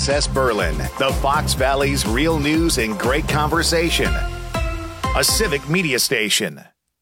WISS Berlin, the Fox Valley's real news and great conversation. A civic media station.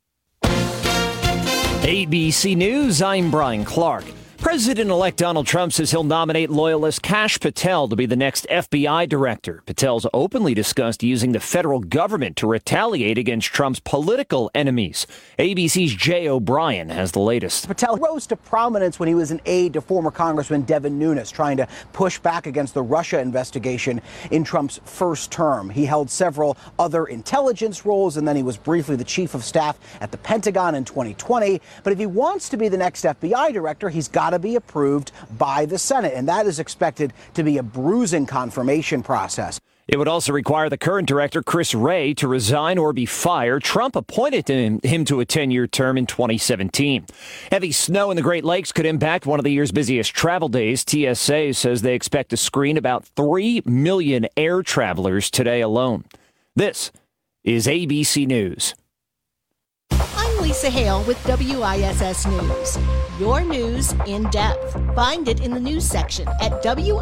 ABC News, I'm Brian Clark. President-elect Donald Trump says he'll nominate loyalist Kash Patel to be the next FBI director. Patel's openly discussed using the federal government to retaliate against Trump's political enemies. ABC's Jay O'Brien has the latest. Patel rose to prominence when he was an aide to former Congressman Devin Nunes, trying to push back against the Russia investigation in Trump's first term. He held several other intelligence roles, and then he was briefly the chief of staff at the Pentagon in 2020. But if he wants to be the next FBI director, he's got to be approved by the Senate, and that is expected to be a bruising confirmation process. It would also require the current director, Chris Wray, to resign or be fired. Trump appointed him to a 10-year term in 2017. Heavy snow in the Great Lakes could impact one of the year's busiest travel days. TSA says they expect to screen about 3 million air travelers today alone. This is ABC News. I'm Lisa Hale with WISS News. Your news in depth. Find it in the news section at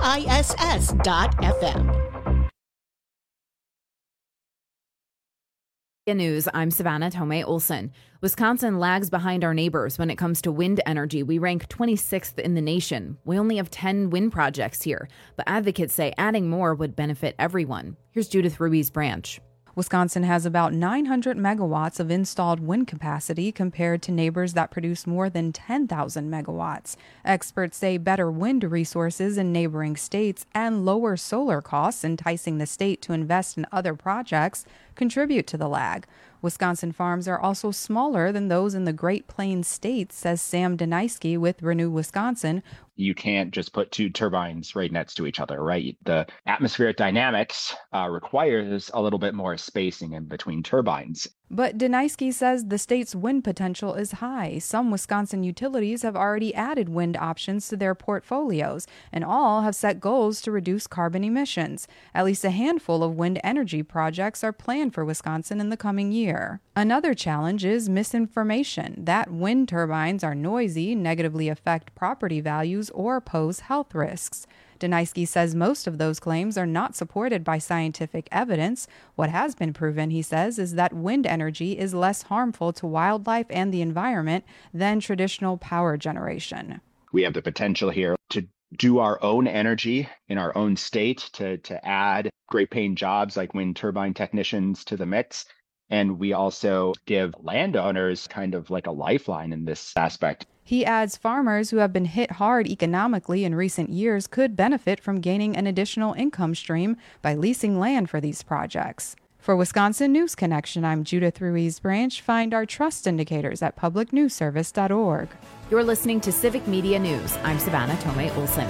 WISS.FM. News, I'm Savannah Tomei Olson. Wisconsin lags behind our neighbors when it comes to wind energy. We rank 26th in the nation. We only have 10 wind projects here, but advocates say adding more would benefit everyone. Here's Judith Ruiz Branch. Wisconsin has about 900 megawatts of installed wind capacity compared to neighbors that produce more than 10,000 megawatts. Experts say better wind resources in neighboring states and lower solar costs, enticing the state to invest in other projects, contribute to the lag. Wisconsin farms are also smaller than those in the Great Plains states, says Sam Deniski with Renew Wisconsin. You can't just put two turbines right next to each other, right? The atmospheric dynamics requires a little bit more spacing in between turbines. But Deniski says the state's wind potential is high. Some Wisconsin utilities have already added wind options to their portfolios, and all have set goals to reduce carbon emissions. At least a handful of wind energy projects are planned for Wisconsin in the coming year. Another challenge is misinformation, that wind turbines are noisy, negatively affect property values, or pose health risks. Deniski says most of those claims are not supported by scientific evidence. What has been proven, he says, is that wind energy is less harmful to wildlife and the environment than traditional power generation. We have the potential here to do our own energy in our own state, to add great paying jobs like wind turbine technicians to the mix. And we also give landowners kind of like a lifeline in this aspect. He adds farmers who have been hit hard economically in recent years could benefit from gaining an additional income stream by leasing land for these projects. For Wisconsin News Connection, I'm Judith Ruiz Branch. Find our trust indicators at publicnewsservice.org. You're listening to Civic Media News. I'm Savannah Tomei Olson.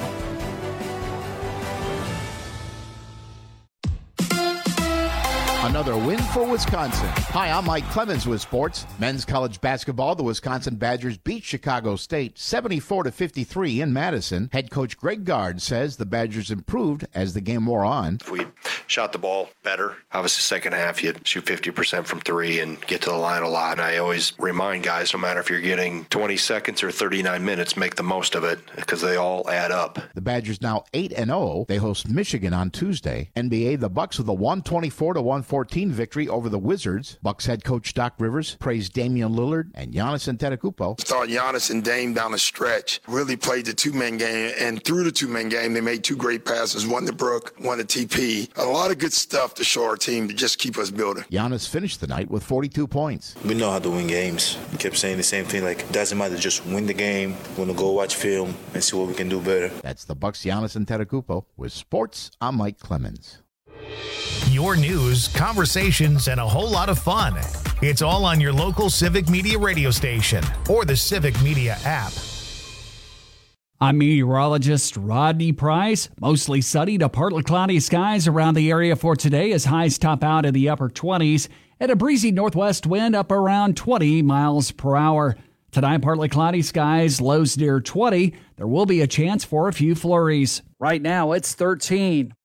Another win for Wisconsin. Hi, I'm Mike Clemens with sports. Men's college basketball, the Wisconsin Badgers beat Chicago State 74-53 in Madison. Head coach Greg Gard says the Badgers improved as the game wore on. If we shot the ball better, obviously second half you'd shoot 50% from three and get to the line a lot. And I always remind guys, no matter if you're getting 20 seconds or 39 minutes, make the most of it because they all add up. The Badgers now 8-0. They host Michigan on Tuesday. NBA, the Bucks with a 124-114 victory over the Wizards. Bucks head coach Doc Rivers praised Damian Lillard and Giannis Antetokounmpo. Thought Giannis and Dame down the stretch really played the two-man game, and through the two-man game, they made two great passes, one to Brook, one to TP. A lot of good stuff to show our team to just keep us building. Giannis finished the night with 42 points. We know how to win games. We kept saying the same thing, like, it doesn't matter, just win the game. We're going to go watch film and see what we can do better. That's the Bucks' Giannis Antetokounmpo. With sports, I'm Mike Clemens. Your news, conversations, and a whole lot of fun. It's all on your local Civic Media radio station or the Civic Media app. I'm meteorologist Rodney Price. Mostly sunny to partly cloudy skies around the area for today as highs top out in the upper 20s and a breezy northwest wind up around 20 miles per hour. Tonight, partly cloudy skies, lows near 20. There will be a chance for a few flurries. Right now, it's 13.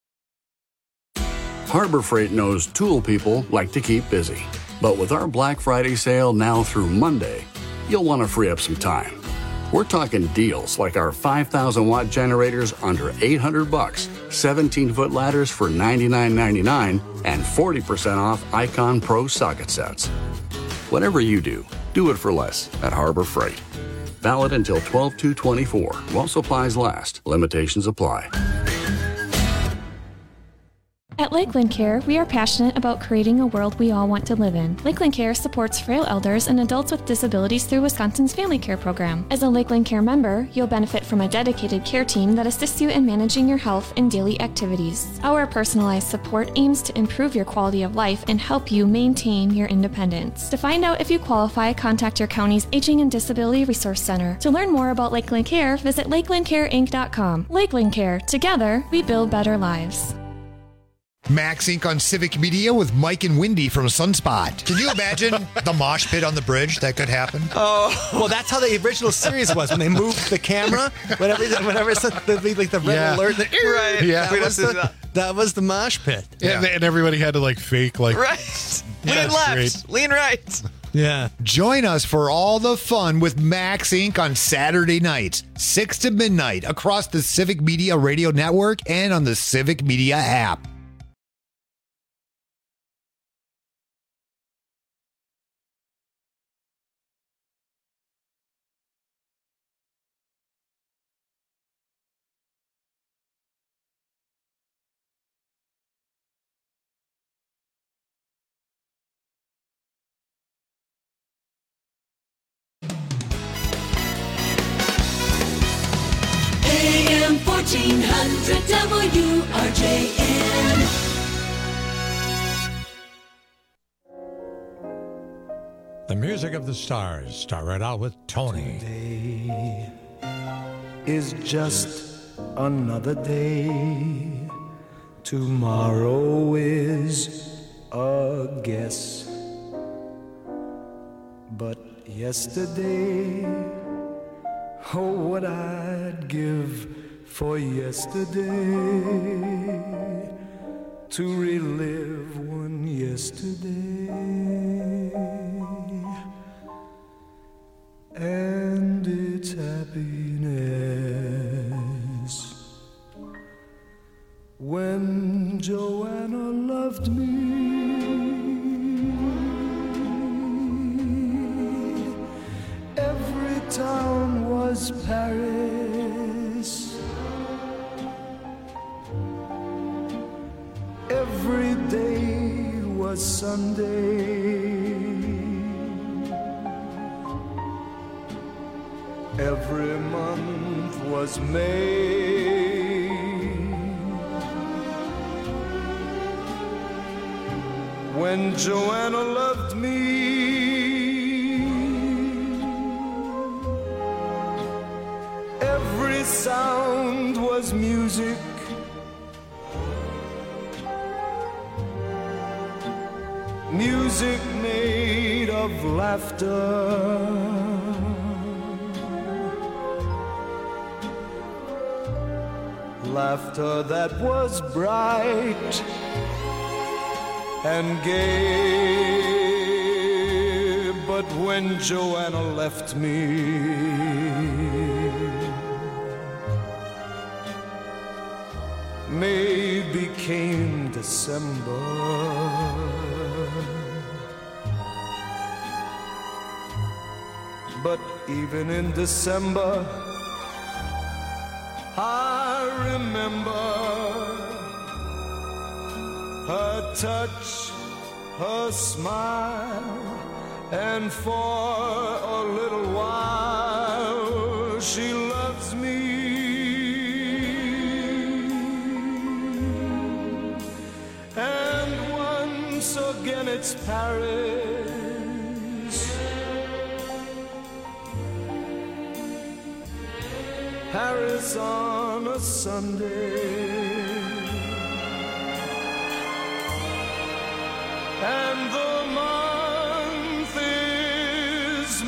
Harbor Freight knows tool people like to keep busy. But with our Black Friday sale now through Monday, you'll want to free up some time. We're talking deals like our 5,000-watt generators under $800, 17-foot ladders for $99.99, and 40% off Icon Pro socket sets. Whatever you do it for less at Harbor Freight. Valid until 12/2/24 while supplies last. Limitations apply. At Lakeland Care, we are passionate about creating a world we all want to live in. Lakeland Care supports frail elders and adults with disabilities through Wisconsin's Family Care Program. As a Lakeland Care member, you'll benefit from a dedicated care team that assists you in managing your health and daily activities. Our personalized support aims to improve your quality of life and help you maintain your independence. To find out if you qualify, contact your county's Aging and Disability Resource Center. To learn more about Lakeland Care, visit lakelandcareinc.com. Lakeland Care. Together, we build better lives. Max Inc. on Civic Media with Mike and Wendy from Sunspot. Can you imagine the mosh pit on the bridge that could happen? Oh, well, that's how the original series was when they moved the camera. Whenever it's the red alert, right? Yeah, that was the mosh pit. Yeah. And everybody had to fake right. Lean left, great. lean right. Yeah. Join us for all the fun with Max Inc. on Saturday nights, 6 to midnight, across the Civic Media Radio Network and on the Civic Media app. AM 1400 WRJN. The music of the stars start right out with Tony. Today is just another day. Tomorrow is a guess. But yesterday, oh, what I'd give for yesterday, to relive one yesterday. And its happiness. When Joanna loved me, every town was Paris. Every day was Sunday. Every month was May. When Joanna loved me, every sound was music. Music made of laughter. Laughter that was bright and gay. But when Joanna left me, May became December. But even in December, I remember her touch, her smile, and for a little while she loves me. And once again it's Paris. Paris on a Sunday, and the month is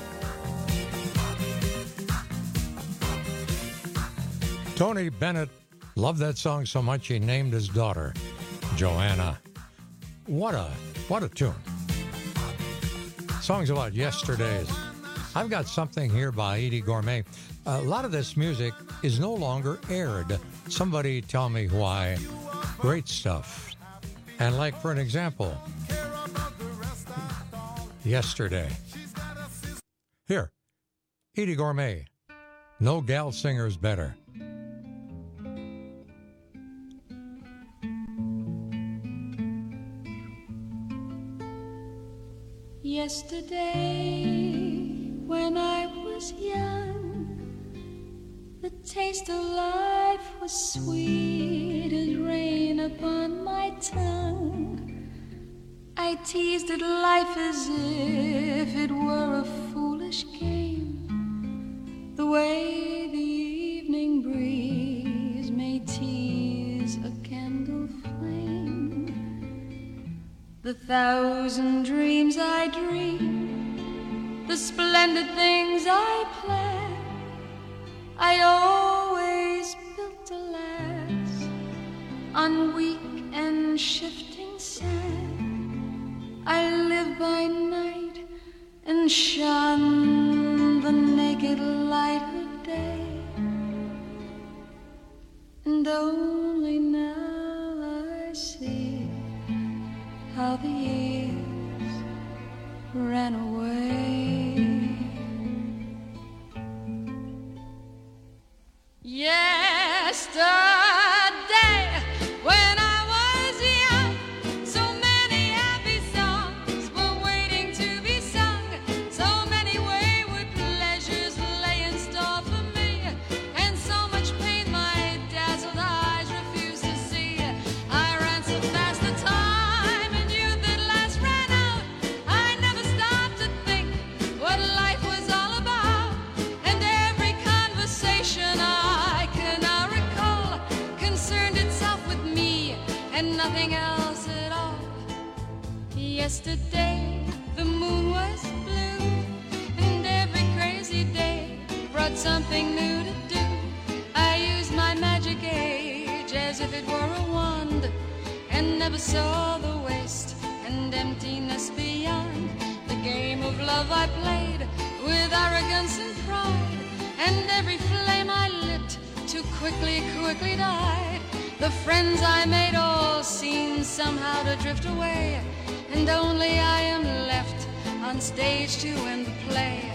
Tony Bennett Loved that song so much he named his daughter Joanna. What a tune. Songs about yesterdays. I've got something here by Eddie Gourmet. A lot of this music is no longer aired. Somebody tell me why. Great stuff. And like for an example, yesterday. Here, Eddie Gourmet. No gal singer's better. Yesterday, when I was young, the taste of life was sweet as rain upon my tongue. I teased at life as if it were a foolish game, the way the evening breeze may tease a candle flame. The thousand dreams I dream, the splendid things I plan, I always built to last on weak and shifting sand. I live by night and shun the naked light of day, and only now I see how the years ran away. Yesterday, when I was young, so many happy songs were waiting to be sung. So many wayward pleasures lay in store for me, and so much pain my dazzled eyes refused to see. I ran so fast the time and youth at last ran out. I never stopped to think what life was all about, and every conversation I can now recall concerned itself with me and nothing else at all. Yesterday the moon was blue, and every crazy day brought something new to do. I used my magic age as if it were a wand, and never saw the waste and emptiness beyond. The game of love I played with arrogance and pride, and every flame I lit too quickly died. The friends I made all seemed somehow to drift away, and only I am left on stage to end the play.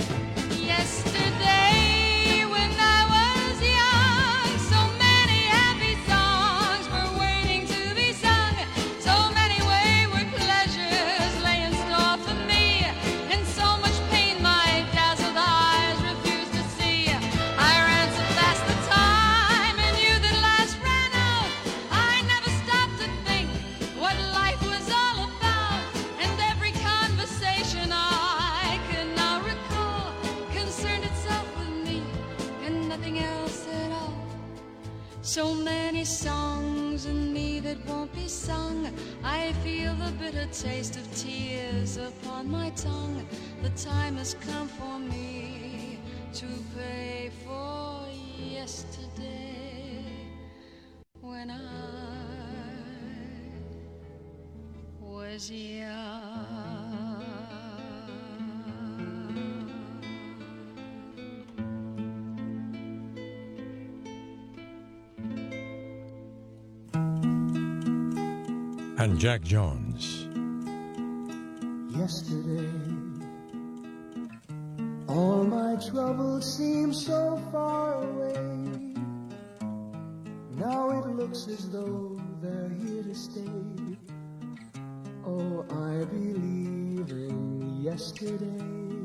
Yesterday, when I was young, so many happy songs were waiting to be sung. So many wayward pleasures lay in store for me, and so much pain my dazzled eyes refused to see. I ran so fast the time and youth at last ran out. I never stopped to think what life was all about, and every conversation I can now recall concerned itself with me and nothing else at all. So many songs in me that won't be sung. I feel the bitter taste of tears upon my tongue. The time has come for me to pay for yesterday, when I was young. And Jack Jones. Yesterday, all my troubles seem so far away. Now it looks as though they're here to stay. Oh, I believe in yesterday.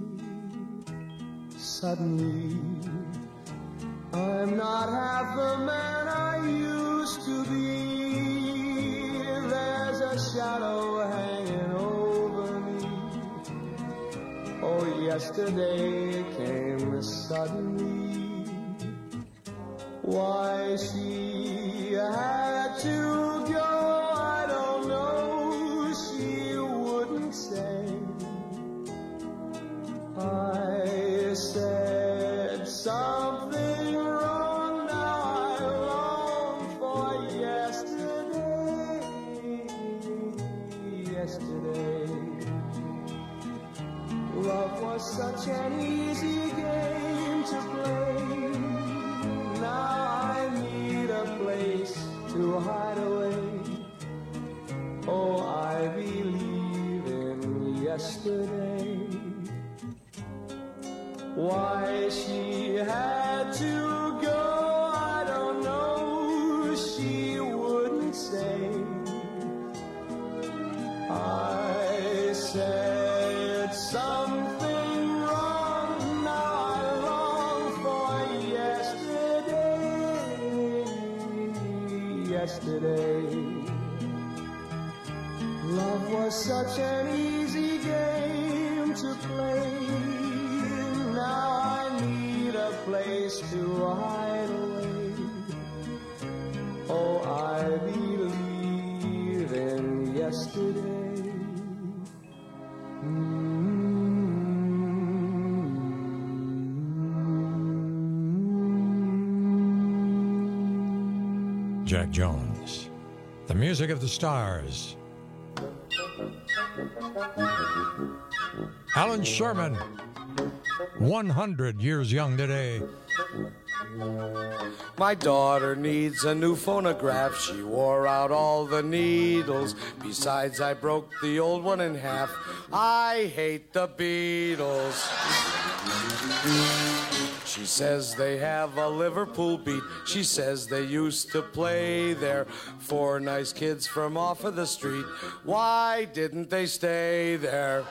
Suddenly, I'm not half the man I used to be. There's a shadow hanging over me. Oh, yesterday came suddenly. Why she had to go, I don't know. She wouldn't say. I said something wrong. Now I long for yesterday. Love was such an easy game to play. Now I need a place to hide away. Oh, I believe in yesterday. Why she had to go, I don't know. She wouldn't say. I said something wrong. Now I long for yesterday. Yesterday. Love was such an easy game to play. Now I need a place to hide away. Oh, I believe in yesterday. Jack Jones, the music of the stars. Alan Sherman, 100 years young today. My daughter needs a new phonograph. She wore out all the needles. Besides, I broke the old one in half. I hate the Beatles. She says they have a Liverpool beat. She says they used to play there. 4 nice kids from off of the street. Why didn't they stay there?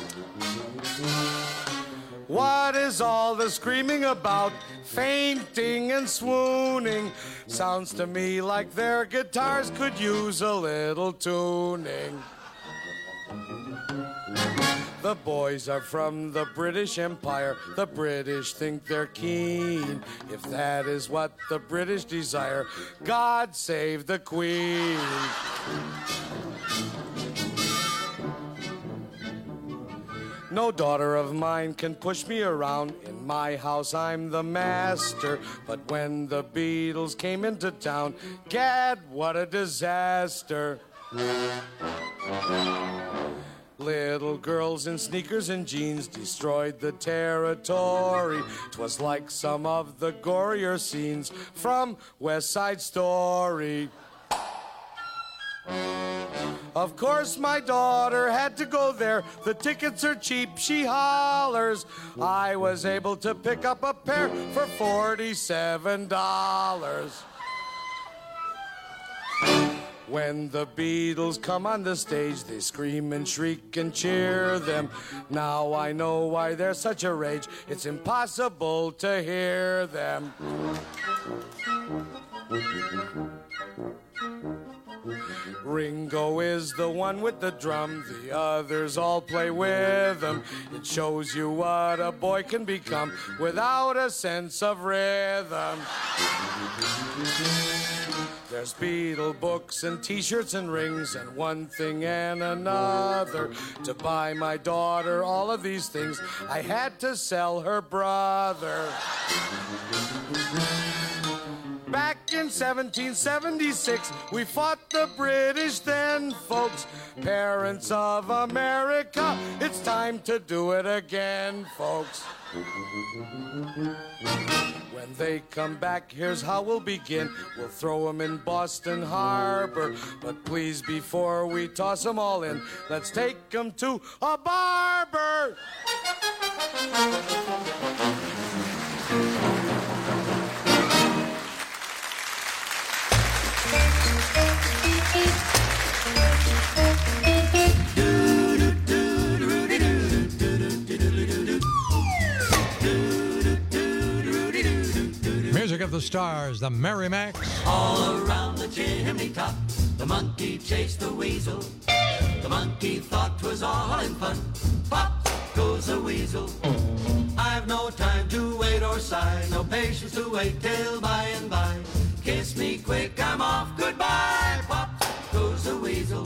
What is all the screaming about? Fainting and swooning. Sounds to me like their guitars could use a little tuning. The boys are from the British Empire. The British think they're keen. If that is what the British desire, God save the Queen. No daughter of mine can push me around. In my house, I'm the master. But when the Beatles came into town, gad, what a disaster. Little girls in sneakers and jeans destroyed the territory. 'Twas like some of the gorier scenes from West Side Story. Of course, my daughter had to go there. The tickets are cheap, she hollers. I was able to pick up a pair for $47. When the Beatles come on the stage, they scream and shriek and cheer them. Now I know why they're such a rage. It's impossible to hear them. Ringo is the one with the drum, the others all play with him. It shows you what a boy can become without a sense of rhythm. There's Beatle books and t-shirts and rings and one thing and another. To buy my daughter all of these things, I had to sell her brother. Back in 1776, we fought the British then, folks. Parents of America, it's time to do it again, folks. When they come back, here's how we'll begin. We'll throw them in Boston Harbor. But please, before we toss them all in, let's take them to a barber. Music of the stars, the Merrimacs. All around the chimney top, the monkey chased the weasel. The monkey thought 'twas all in fun. Pop goes the weasel. I've no time to wait or sigh, no patience to wait till by and by. Kiss me quick, I'm off, goodbye. Pop goes the weasel.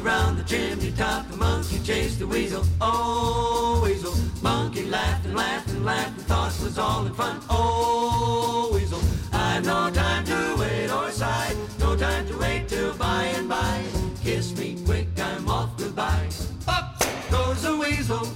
Chimney top, the monkey chased the weasel. Oh, weasel, monkey laughed and laughed laughed and thought it was all in fun. Oh, weasel, I've no time to wait or sigh, no time to wait till by and by. Kiss me quick, I'm off, goodbye. Up goes the weasel.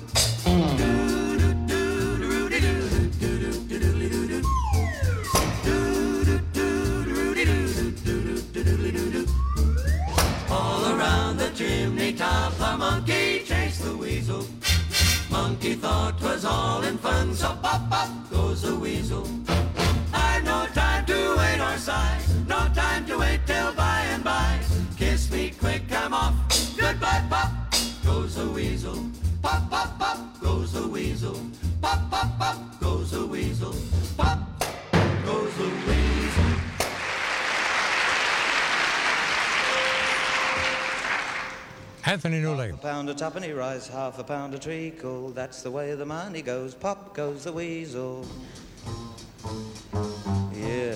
All around the chimney top, the monkey chased the weasel. Monkey thought 'twas all in fun, so pop, pop goes the weasel. I've no time to wait or sigh, no time to wait till by and by. Kiss me quick, I'm off, goodbye, pop goes the weasel. Pop, pop, pop goes the weasel. Pop, pop, pop goes the weasel. Pop goes the weasel. Anthony Newley. Half a pound of tuppenny rice, half a pound of treacle. That's the way the money goes. Pop goes the weasel. Yeah.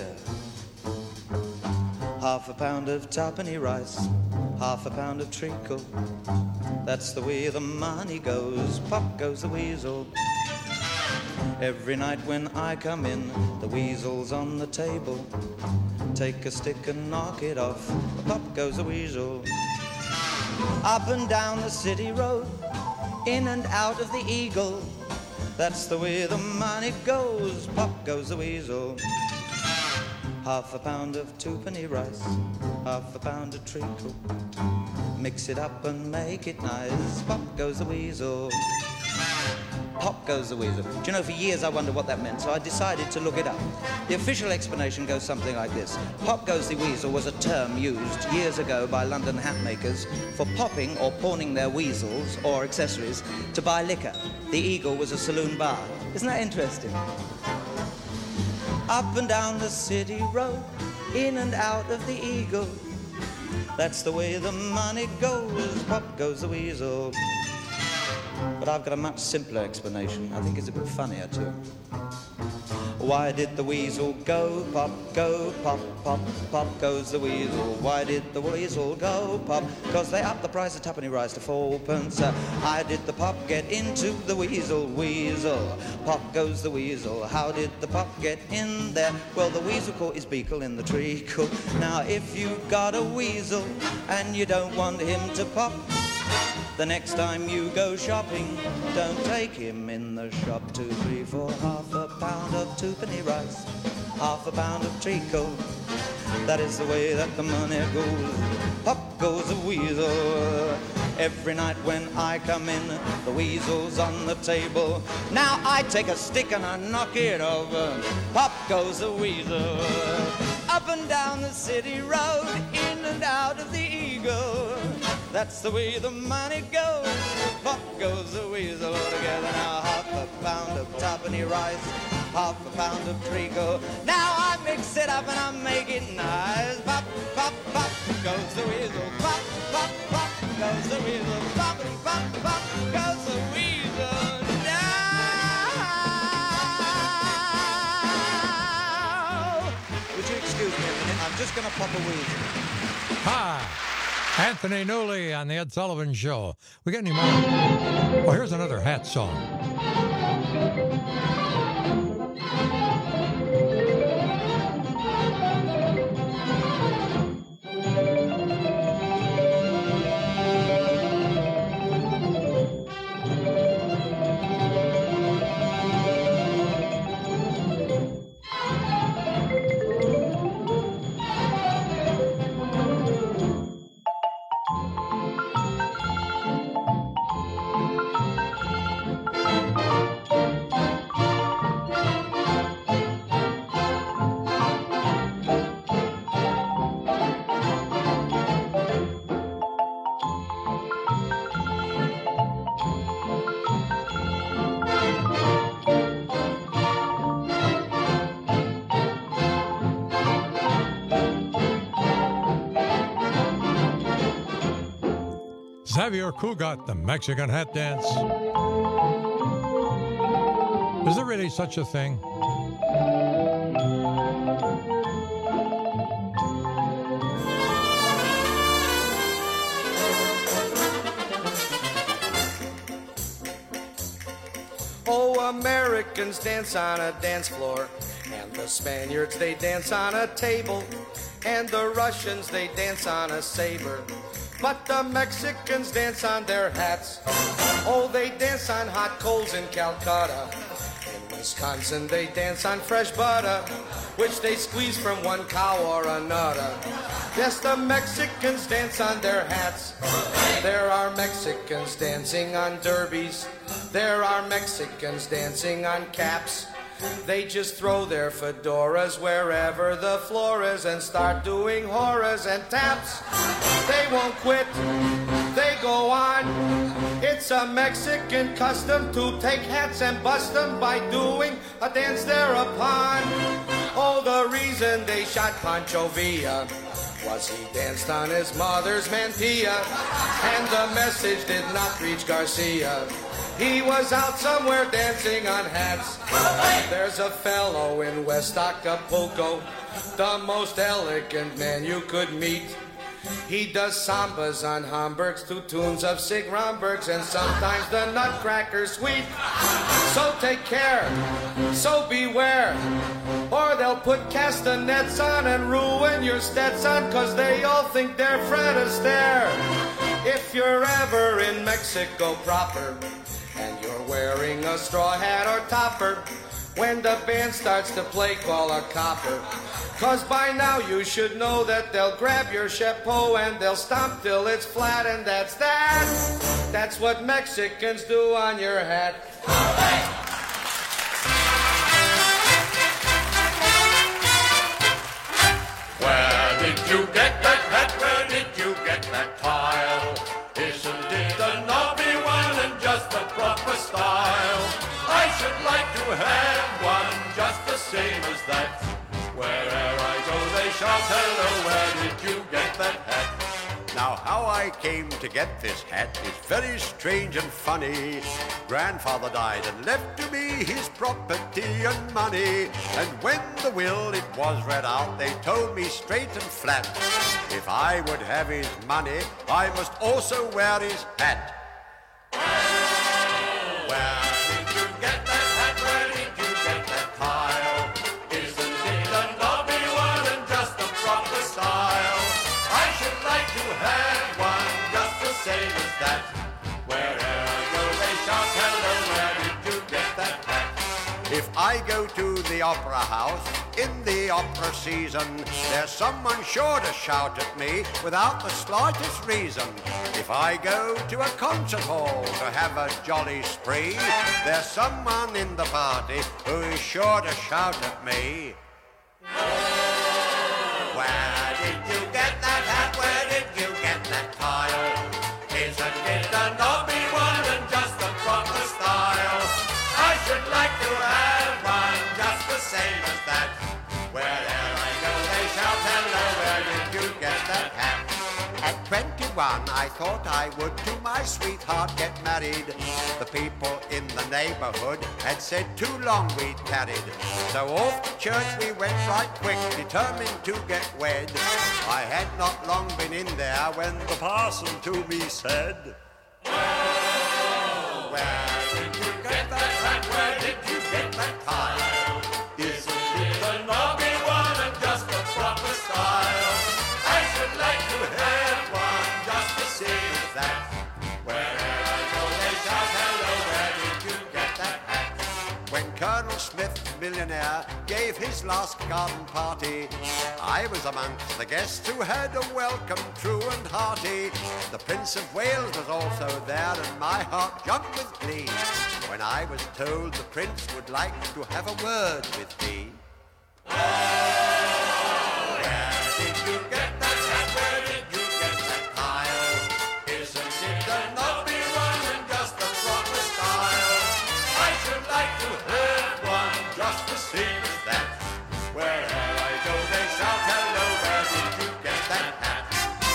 Half a pound of tuppenny rice, half a pound of treacle. That's the way the money goes. Pop goes the weasel. Every night when I come in, the weasel's on the table. Take a stick and knock it off. Pop goes the weasel. Up and down the city road, in and out of the Eagle. That's the way the money goes. Pop goes the weasel. Half a pound of twopenny rice, half a pound of treacle. Mix it up and make it nice. Pop goes the weasel. Pop goes the weasel. Do you know, for years I wondered what that meant, so I decided to look it up. The official explanation goes something like this. Pop goes the weasel was a term used years ago by London hat makers for popping or pawning their weasels or accessories to buy liquor. The Eagle was a saloon bar. Isn't that interesting? Up and down the city road, in and out of the Eagle. That's the way the money goes. Pop goes the weasel. But I've got a much simpler explanation. I think it's a bit funnier too. Why did the weasel go pop, pop, pop goes the weasel? Why did the weasel go pop? 'Cause they upped the price of tuppenny rice to 4p. How did the pop get into the weasel? Weasel, pop goes the weasel. How did the pop get in there? Well, the weasel caught his beakle in the treacle. Now, if you've got a weasel and you don't want him to pop, the next time you go shopping, don't take him in the shop. 2, 3, 4, half a pound of twopenny rice, half a pound of treacle. That is the way that the money goes. Pop goes the weasel. Every night when I come in, the weasel's on the table. Now I take a stick and I knock it over. Pop goes the weasel. Up and down the city road, in and out of the Eagle. That's the way the money goes. Pop goes the weasel. Together now, half a pound of tuppenny rice, half a pound of treacle. Now I mix it up and I make it nice. Pop, pop, pop goes the weasel. Pop, pop, pop goes the weasel. Pop, pop, pop goes the weasel. Now, would you excuse me a minute? I'm just going to pop a weasel. Hi. Anthony Newley on the Ed Sullivan Show. We got any more? Well, here's another hat song. Xavier Cugat, the Mexican hat dance. Is there really such a thing? Oh, Americans dance on a dance floor, and the Spaniards, they dance on a table, and the Russians, they dance on a saber. But the Mexicans dance on their hats. Oh, they dance on hot coals in Calcutta. In Wisconsin, they dance on fresh butter, which they squeeze from one cow or another. Yes, the Mexicans dance on their hats. There are Mexicans dancing on derbies. There are Mexicans dancing on caps. They just throw their fedoras wherever the floor is and start doing horas and taps. They won't quit, they go on. It's a Mexican custom to take hats and bust them by doing a dance thereupon. Oh, the reason they shot Pancho Villa was he danced on his mother's mantilla, and the message did not reach Garcia. He was out somewhere dancing on hats. There's a fellow in West Acapulco, the most elegant man you could meet. He does sambas on Hamburgs to tunes of Sig Rombergs and sometimes the Nutcracker Suite. So take care, so beware, or they'll put castanets on and ruin your Stetson, 'cause they all think they're Fred Astaire. If you're ever in Mexico proper, and you're wearing a straw hat or topper, when the band starts to play, call a copper. 'Cause by now you should know that they'll grab your chapeau and they'll stomp till it's flat, and that's that. That's what Mexicans do on your hat. Where did you get that hat? Where did you get that tile? Isn't it a knobby one and just the proper style? I should like to have one just the same as that. Wherever I go they shout, hello, where did you get that hat? Now how I came to get this hat is very strange and funny. Grandfather died and left to me his property and money. And when the will it was read out, they told me straight and flat, if I would have his money, I must also wear his hat. Where did you get that hat? Where did you get that tile? Isn't it a knobby one and just the proper style? I should like to have one just the same as that. Wherever I go they shout, hello, where did you get that hat? If I go to the opera house in the opera season, there's someone sure to shout at me without the slightest reason. If I go to a concert hall to have a jolly spree, there's someone in the party who is sure to shout at me. Where did you get that hat? Where did you get that tile? Isn't it a knobby one and just the proper style? I should like to have one just the same as that. Wherever I go they shout, hello, where did you get that hat? At 21 I thought I would to my sweetheart get married. The people in the neighborhood had said too long we'd tarried. So off to church we went right quick, determined to get wed. I had not long been in there when the parson to me said, Where did you get that hat? Where did you get that tile? Isn't it a knobby one and just the proper style? I should like to have one just the same as that. Wherever I go they shout, hello, where did you get that hat? when Colonel Smith, millionaire, gave his last garden party, I was amongst the guests who had a welcome true and hearty. The Prince of Wales was also there, and my heart jumped with glee when I was told the Prince would like to have a word with me. Where did you get that hat? Where did you get that tile? Isn't it a knobby one and just the proper style? I should like to have one just the same as that. Wherever I go they shout, hello, where did you get that hat?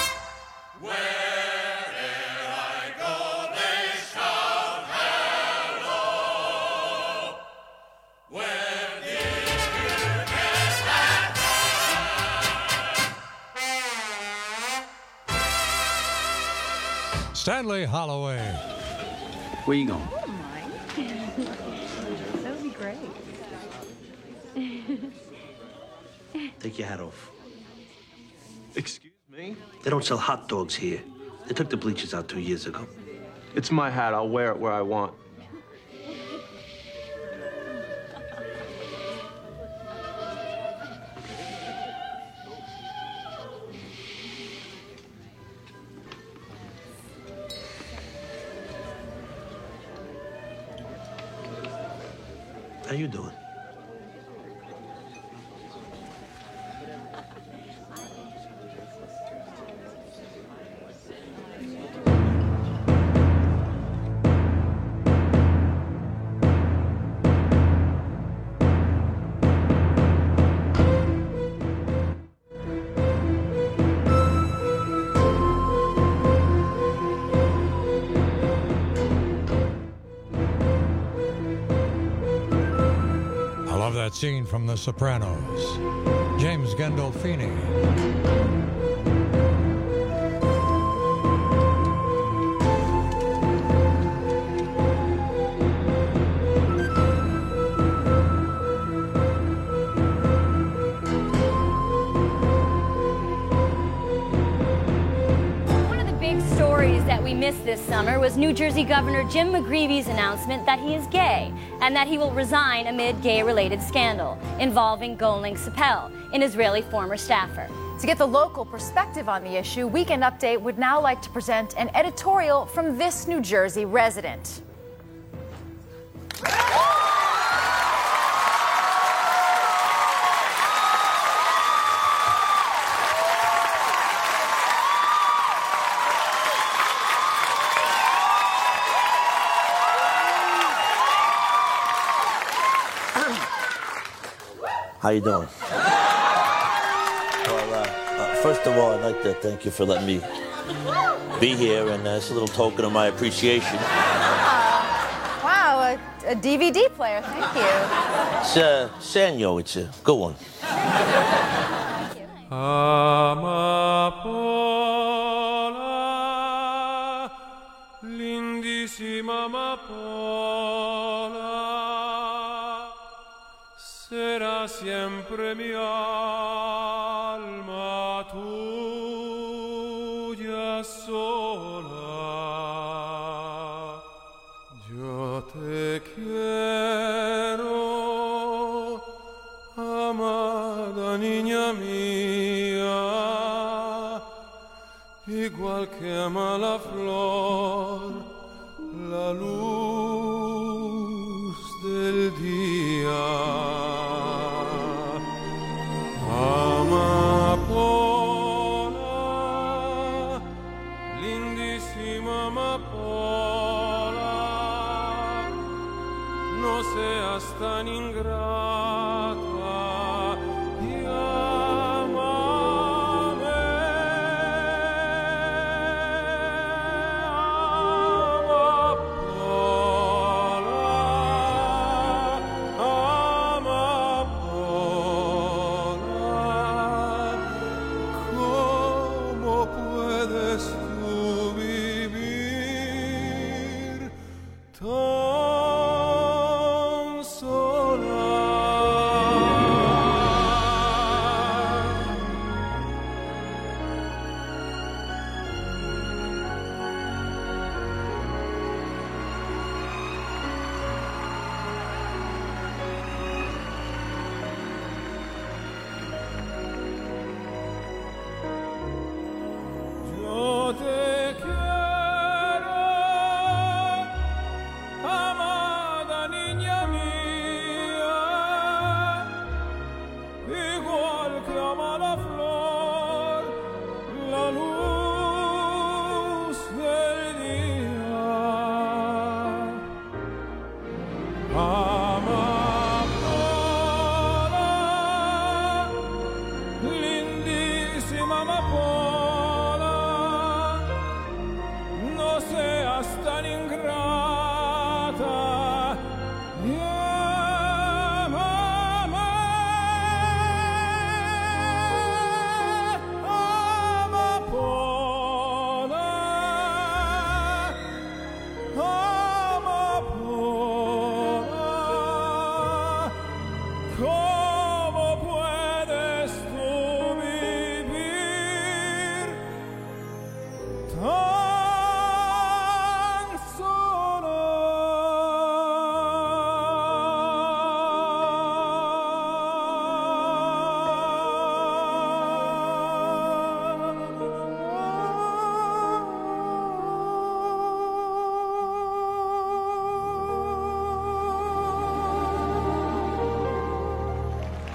Wherever I go they shout, hello, where did you get that Stanley Holloway. Where you going? Take your hat off. Excuse me? They don't sell hot dogs here. They took the bleachers out 2 years ago. It's my hat. I'll wear it where I want. How you doing? That scene from The Sopranos. James Gandolfini. One of the big stories that we missed this summer was New Jersey Governor Jim McGreevy's announcement that he is gay and that he will resign amid gay-related scandal involving Golding Sapel, an Israeli former staffer. To get the local perspective on the issue, Weekend Update would now like to present an editorial from this New Jersey resident. How you doing? Well, first of all, I'd like to thank you for letting me be here, and it's a little token of my appreciation. Wow, a DVD player, thank you. It's Sanyo, it's a good one. Amapola, lindissima amapola, será siempre mi alma tuya sola. Yo te quiero, amada niña mía, igual que ama la flor, la luz del día. Amapola, lindísima amapola, no seas tan ingrata y amame. ¿Cómo puedes tú vivir tan sola?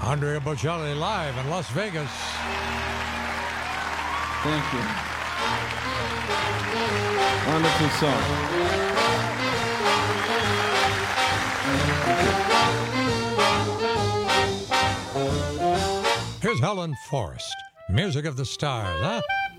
Andrea Bocelli live in Las Vegas. Thank you. Wonderful song. Here's Helen Forrest, Music of the Stars, huh?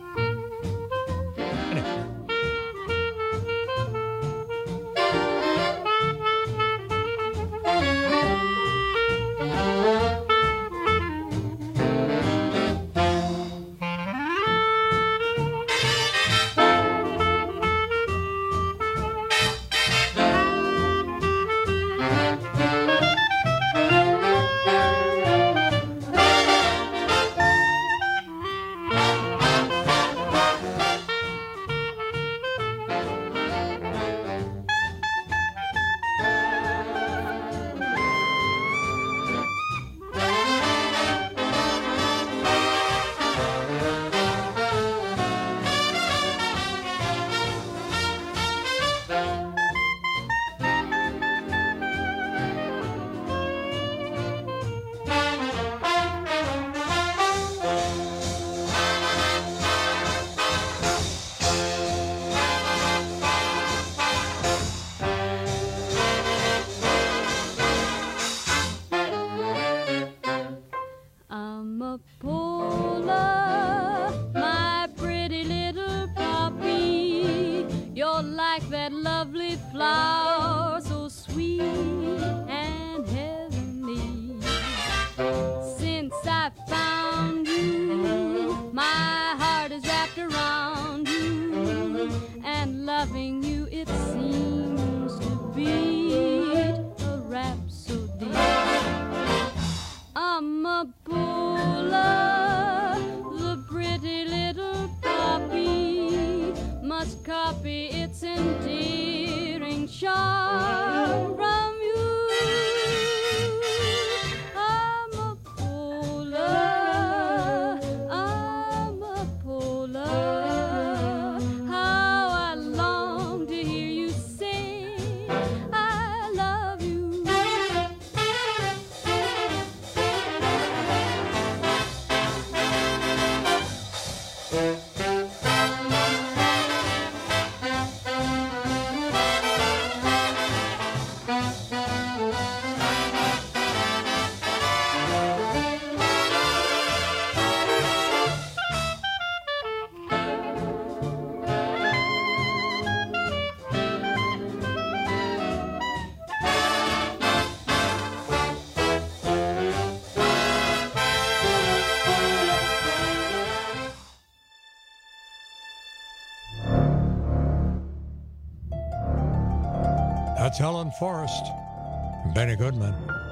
That's Helen Forrest, Benny Goodman.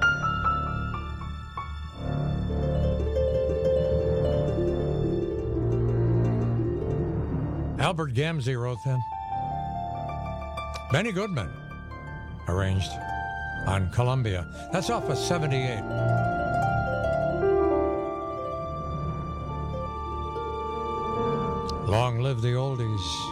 Albert Gamzee wrote them. Benny Goodman arranged on Columbia. That's off of 78. Long live the oldies.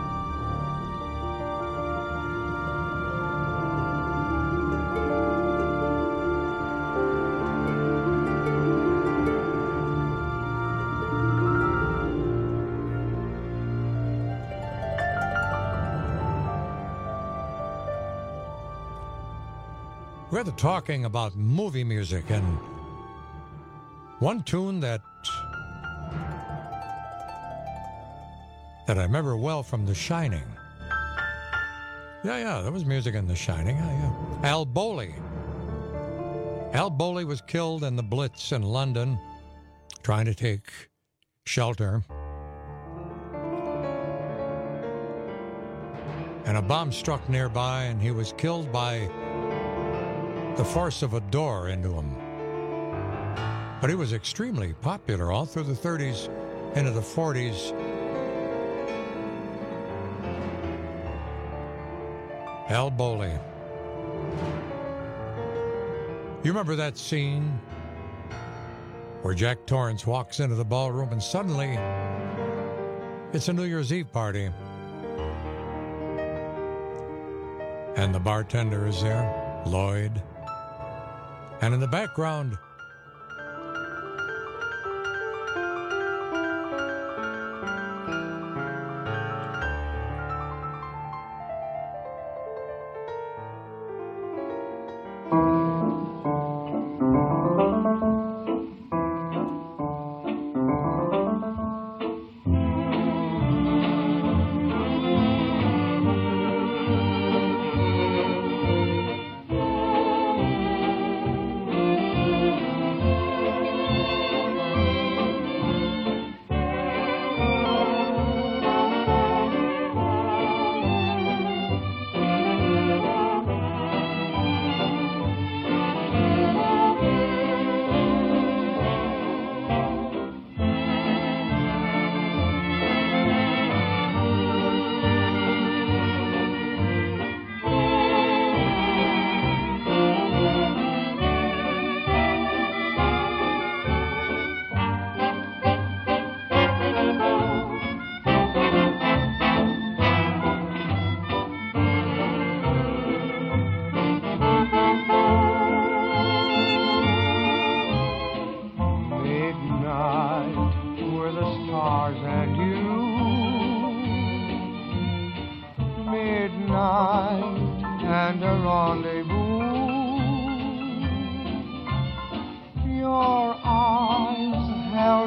We're talking about movie music, and one tune that I remember well from The Shining. Yeah, there was music in The Shining. Yeah. Al Bowley. Al Bowley was killed in the Blitz in London, trying to take shelter. And a bomb struck nearby, and he was killed by the force of a door into him. But he was extremely popular all through the 30s into the 40s. Al Bowley. You remember that scene where Jack Torrance walks into the ballroom and suddenly it's a New Year's Eve party. And the bartender is there, Lloyd. And in the background,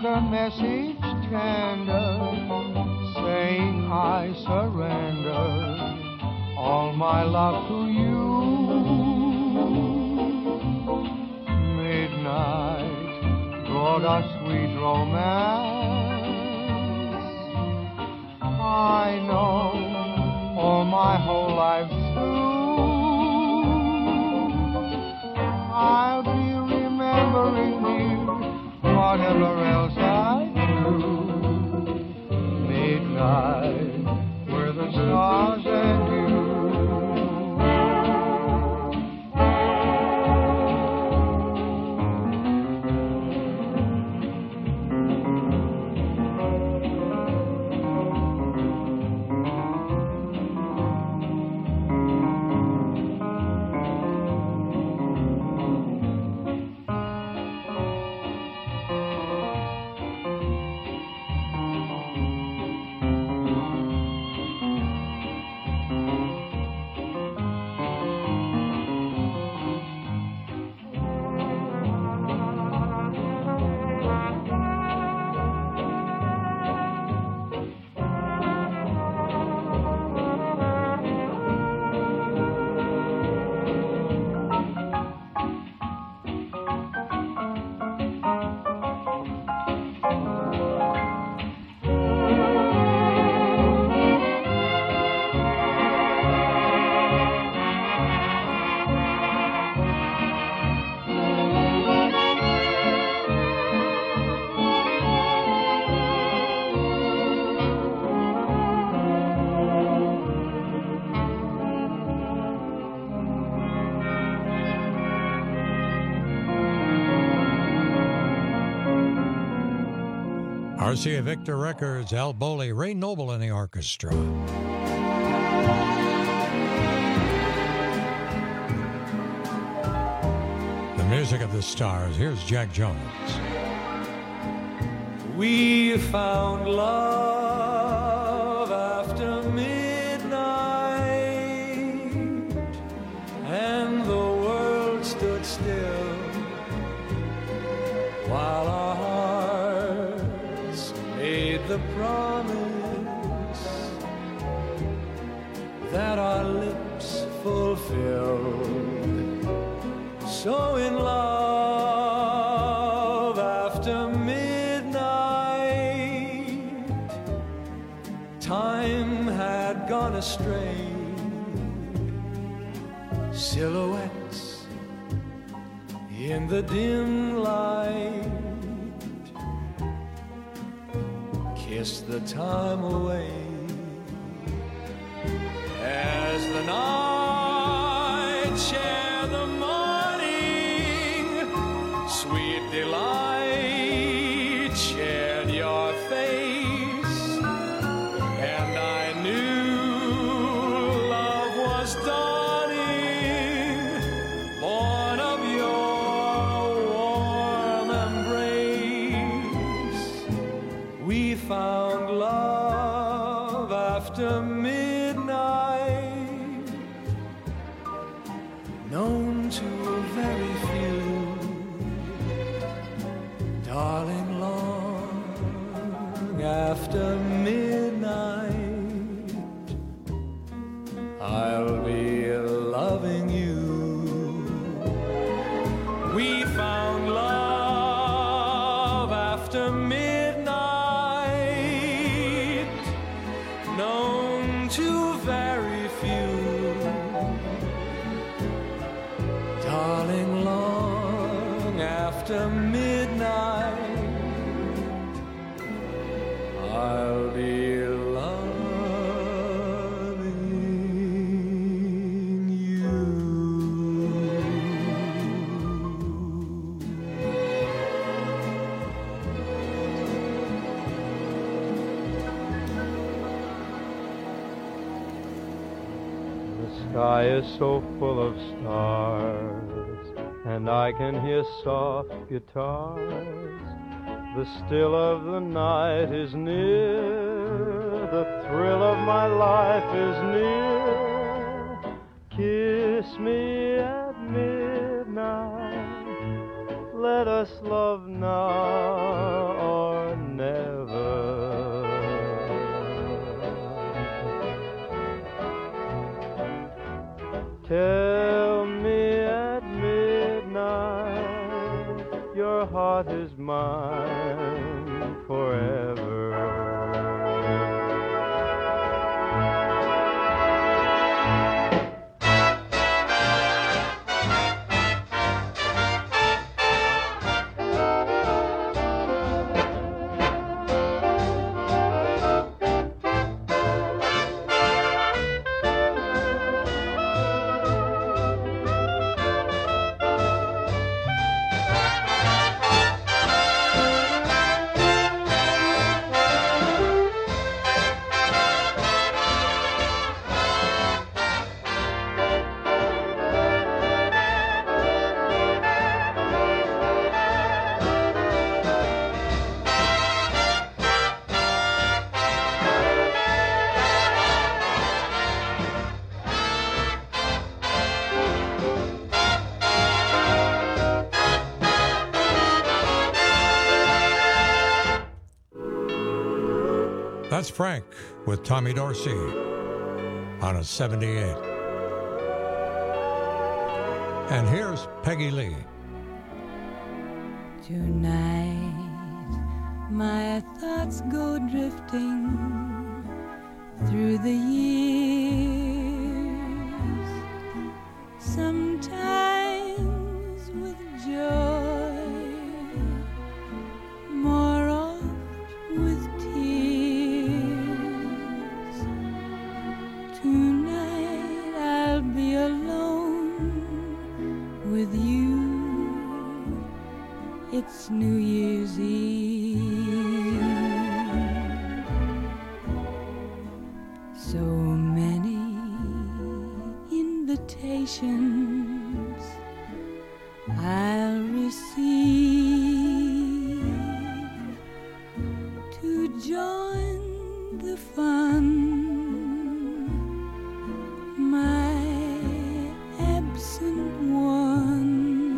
a message tender saying I surrender all my love to you. Midnight brought us sweet romance. I know all my whole life through I'll be remembering you, whatever else I do. Midnight, where the stars and you. RCA Victor Records, Al Bowley, Ray Noble in the orchestra. The music of the stars. Here's Jack Jones. We found love after midnight, and the world stood still while our hearts made the promise that our lips fulfilled. So in love after midnight, time had gone astray. Silhouettes in the dim light kissed the time away. As the night shared the morning, sweet delight shared your face, and I knew love was dawning, born of your warm embrace. We found love after midnight, known to a very few. Darling, long after midnight, I'll be loving you. We found love after midnight, known to very few. Darling, long after midnight, I'll be loving you. The sky is so full of stars, and I can hear soft guitars. The still of the night is near, the thrill of my life is near. Kiss me at midnight, let us love now or forever. Tell me at midnight your heart is mine forever. That's Frank with Tommy Dorsey on a 78. And here's Peggy Lee. Tonight, my thoughts go drifting through the years, sometimes with joy, more oft with tears. Tonight I'll be alone with you. It's New Year's Eve. So many invitations I'll receive to join the fun. My absent one.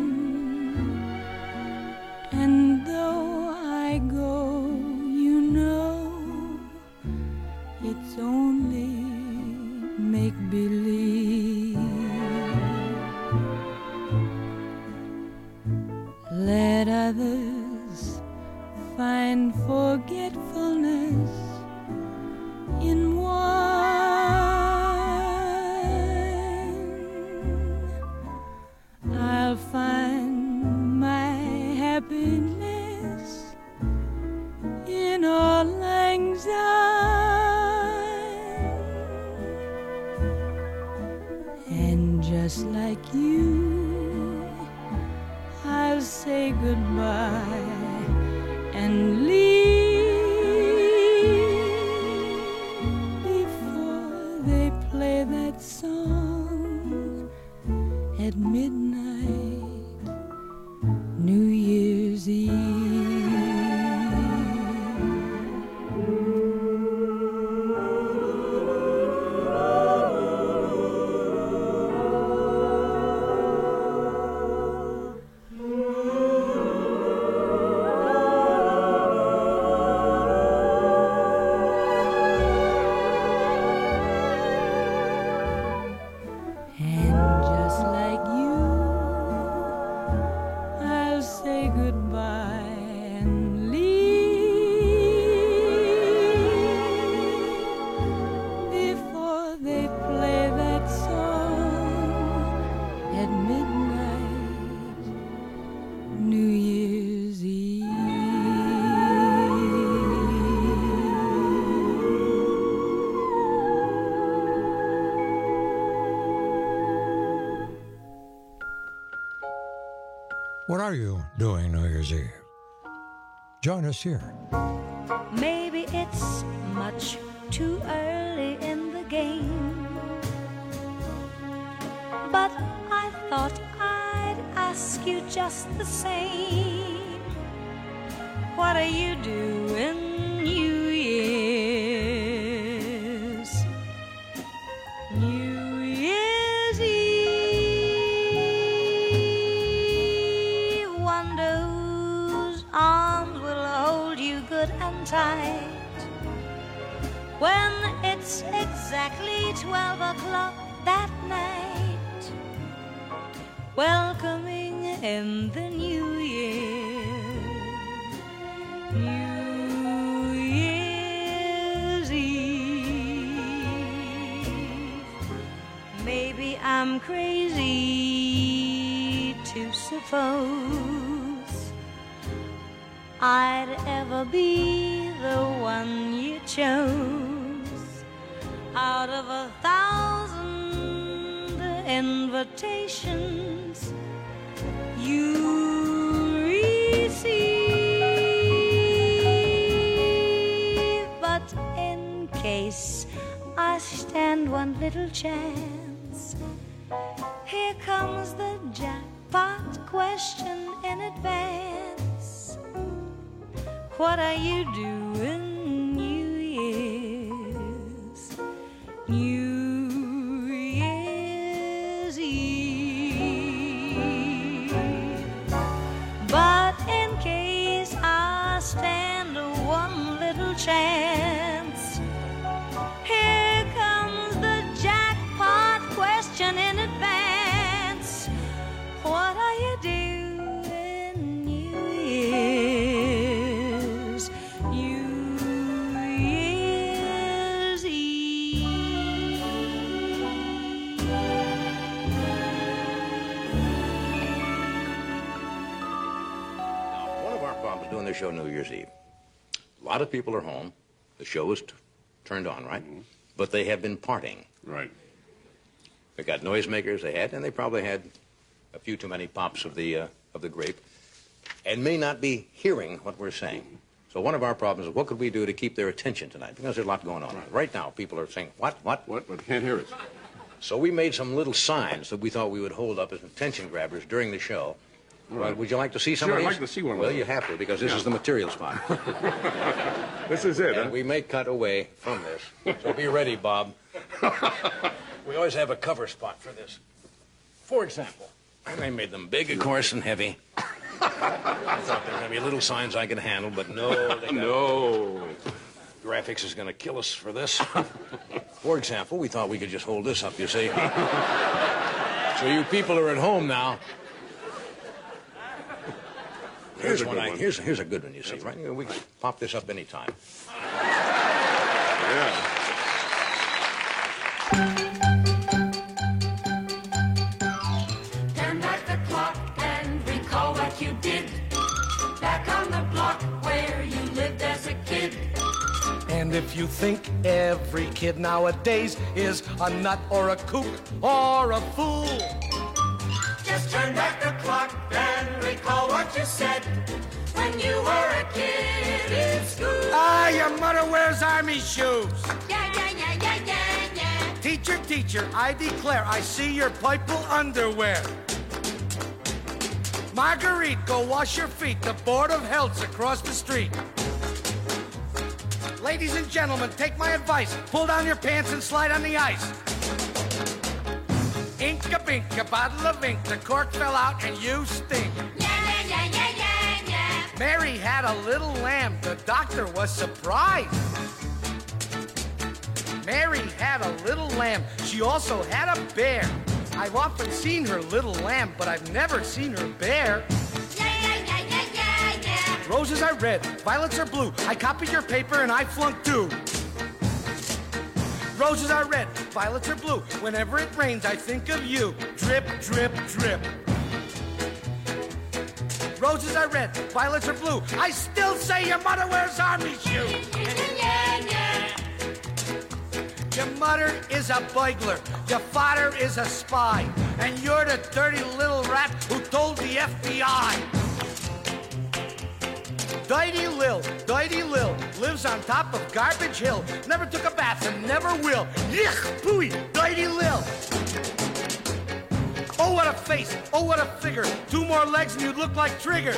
And though I go, you know, it's only make-believe. Let others find forgetfulness in one. I'll find my happiness in all lang syne. And just like you, I'll say goodbye and leave before they play that song at midnight, New Year's Eve. And just like you, I'll say goodbye and leave before they play that song at midnight, New Year's Eve. What are you doing New Year's Eve? Join us here. Maybe it's much too early in the game, but I thought I'd ask you just the same. What are you doing New Year's? New Year's Eve. Wonder whose arms will hold you good and tight. When it's exactly 12 o'clock that night, welcoming in the new year, New Year's Eve. Maybe I'm crazy to suppose I'd ever be the one you chose out of 1,000 invitations you receive. But in case I stand one little chance, here comes the jackpot question in advance. What are you doing New Year's? New Year's Eve. But in case I stand one little chance, here comes the jackpot question in advance. What are you doing New Year's? New Year's Eve. One of our problems doing the show New Year's Eve, a lot of people are home. The show is turned on, right? Mm-hmm. But they have been partying. Right. They got noisemakers they had, and they probably had a few too many pops of the grape, and may not be hearing what we're saying. So one of our problems is what could we do to keep their attention tonight? Because there's a lot going on. Right now, people are saying, what? But can't hear it. So we made some little signs that we thought we would hold up as attention grabbers during the show. Right. Would you like to see some Sure, of these? I'd like to see one of Well, those. you have to, because this is the material spot. This is it, And huh? we may cut away from this. So be ready, Bob. We always have a cover spot for this. For example, and they made them big, of course, and heavy. I thought there were going to be little signs I could handle, but no. No. Graphics is going to kill us for this. For example, we thought we could just hold this up, you see. So you people are at home now. Here's a good one, you see, right? We can pop this up anytime. Yeah. Turn back the clock and recall what you did. Back on the block where you lived as a kid. And if you think every kid nowadays is a nut or a kook or a fool, Just turn back the clock and recall what you said when you were a kid in school. ah, your mother wears army shoes. Yeah, yeah, yeah, yeah, yeah, yeah. Teacher, teacher, I declare I see your purple underwear. Marguerite, go wash your feet. The Board of Health's across the street. Ladies and gentlemen, take my advice. Pull down your pants and slide on the ice. Ink a bink, a bottle of ink. The cork fell out and you stink. Yeah, yeah, yeah, yeah, yeah, yeah. Mary had a little lamb. The doctor was surprised. Mary had a little lamb. She also had a bear. I've often seen her little lamb, but I've never seen her bear. Yeah, yeah, yeah, yeah, yeah, yeah. Roses are red, violets are blue. I copied your paper and I flunked too. Roses are red, violets are blue. Whenever it rains, I think of you. Drip, drip, drip. Roses are red, violets are blue. I still say your mother wears army shoes. Yeah, yeah. Your mother is a burglar. Your father is a spy. And you're the dirty little rat who told the FBI. Dirty Lil, lives on top of Garbage Hill. Never took a bath and never will. Yuck, pooey, Dirty Lil. Oh, what a face, oh, what a figure. 2 more legs and you'd look like Trigger.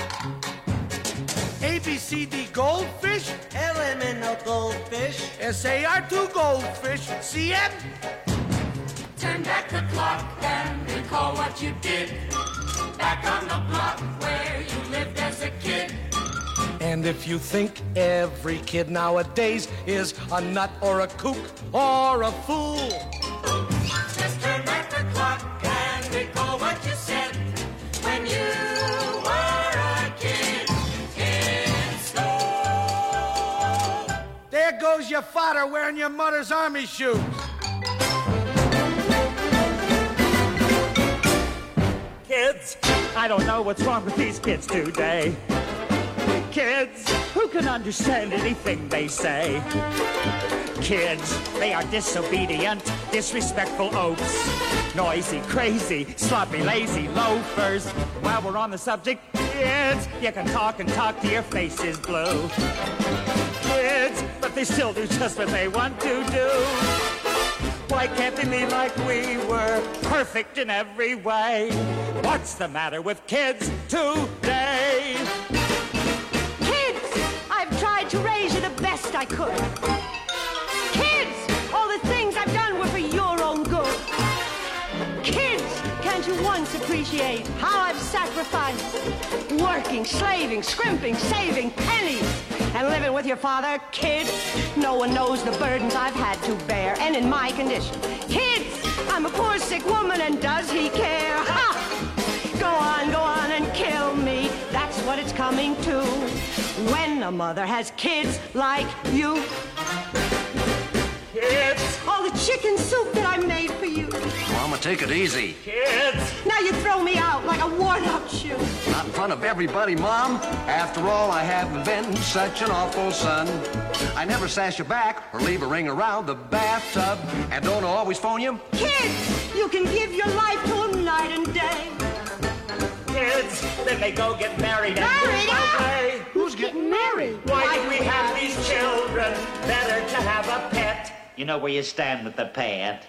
ABCD goldfish, Elemental goldfish. SAR2 goldfish, CM. Turn back the clock and recall what you did. Back on the block where you lived as a kid. And And if you think every kid nowadays is a nut or a kook or a fool, Just turn back the clock and recall what you said when you were a kid in school. there goes your father wearing your mother's army shoes. Kids, I don't know what's wrong with these kids today. Kids, who can understand anything they say? Kids, they are disobedient, disrespectful oafs, noisy, crazy, sloppy, lazy loafers. While we're on the subject, kids, you can talk and talk till your face is blue. Kids, but they still do just what they want to do. Why can't they be like we were, perfect in every way? What's the matter with kids today? Kids, I've tried to raise you the best I could. Kids, all the things I've done were for your own good. Kids, can't you once appreciate how I've sacrificed? Working, slaving, scrimping, saving pennies, and living with your father. Kids, no one knows the burdens I've had to bear, and in my condition. Kids, I'm a poor sick woman, and does he care? Ha! Go on and kill me. That's what it's coming to when a mother has kids like you. Kids! All the chicken soup that I made for you. Mama, take it easy. Kids! Now you throw me out like a worn-out shoe. Not in front of everybody, Mom. After all, I haven't been such an awful son. I never sash you back or leave a ring around the bathtub. And don't always phone you. Kids, you can give your life to them night and day. Kids, then they go get married and Married? move away. Who's getting married? Why do we have these children? Better to have a pet. You know where you stand with the pet.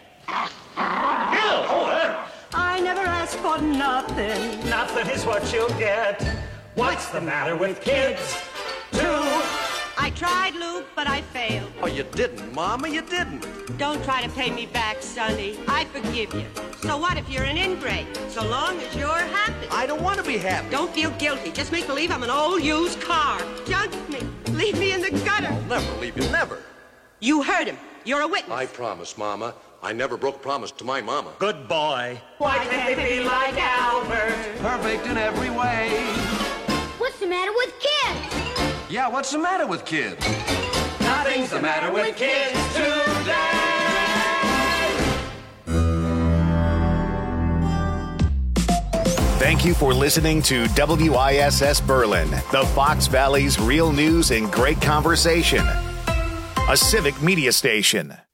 I never asked for nothing. Nothing is what you'll get. What's the matter with kids? I tried, Luke, but I failed. Oh, you didn't, Mama, you didn't. Don't try to pay me back, Sonny. I forgive you. So what if you're an ingrate? So long as you're happy. I don't want to be happy. Don't feel guilty. Just make believe I'm an old used car. Junk me. Leave me in the gutter. I'll never leave you, never. You heard him. You're a witness. I promise, Mama. I never broke promise to my mama. Good boy. Why can't they be like Albert? Perfect in every way. What's the matter with kids? Yeah, what's the matter with kids? Nothing's the matter with kids today. Thank you for listening to WISS Berlin, the Fox Valley's real news and great conversation. A civic media station.